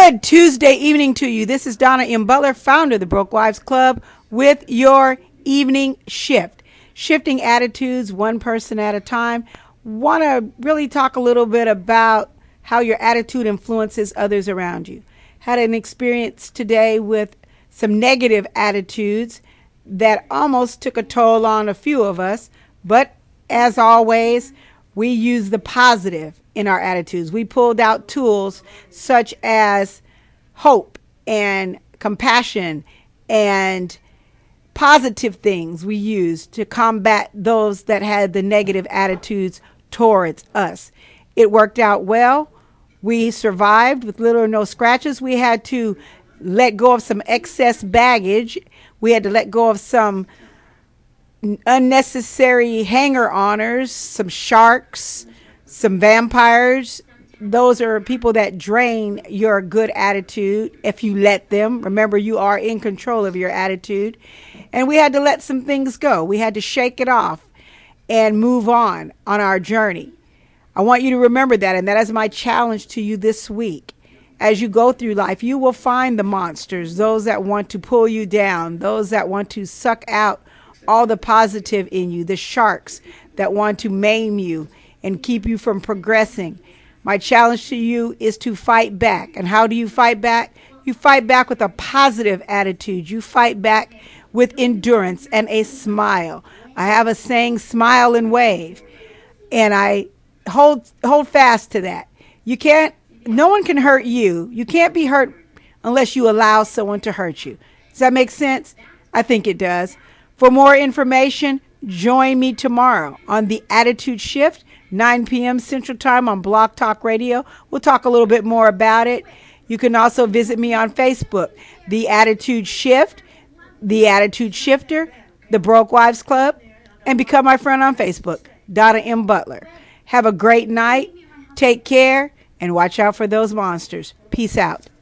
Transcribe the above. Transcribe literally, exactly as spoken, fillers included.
Good Tuesday evening to you. This is Donna M. Butler, founder of the Broke Wives Club, with your evening shift. Shifting attitudes one person at a time. Want to really talk a little bit about how your attitude influences others around you. Had an experience today with some negative attitudes that almost took a toll on a few of us, but as always, we use the positive in our attitudes. We pulled out tools such as hope and compassion and positive things we used to combat those that had the negative attitudes towards us. It worked out well. We survived with little or no scratches. We had to let go of some excess baggage. We had to let go of some unnecessary hanger-oners, some sharks, some vampires. Those are people that drain your good attitude if you let them. Remember, you are in control of your attitude. And we had to let some things go. We had to shake it off and move on on our journey. I want you to remember that, and that is my challenge to you this week. As you go through life, you will find the monsters, those that want to pull you down, those that want to suck out all the positive in you, the sharks that want to maim you and keep you from progressing. My challenge to you is to fight back. And how do you fight back? You fight back with a positive attitude. You fight back with endurance and a smile. I have a saying, smile and wave. And I hold hold fast to that. You can't, no one can hurt you. You can't be hurt unless you allow someone to hurt you. Does that make sense? I think it does. For more information, join me tomorrow on The Attitude Shift, nine p.m. Central Time on Blog Talk Radio. We'll talk a little bit more about it. You can also visit me on Facebook, The Attitude Shift, The Attitude Shifter, The Broke Wives Club, and become my friend on Facebook, Donna M. Butler. Have a great night. Take care and watch out for those monsters. Peace out.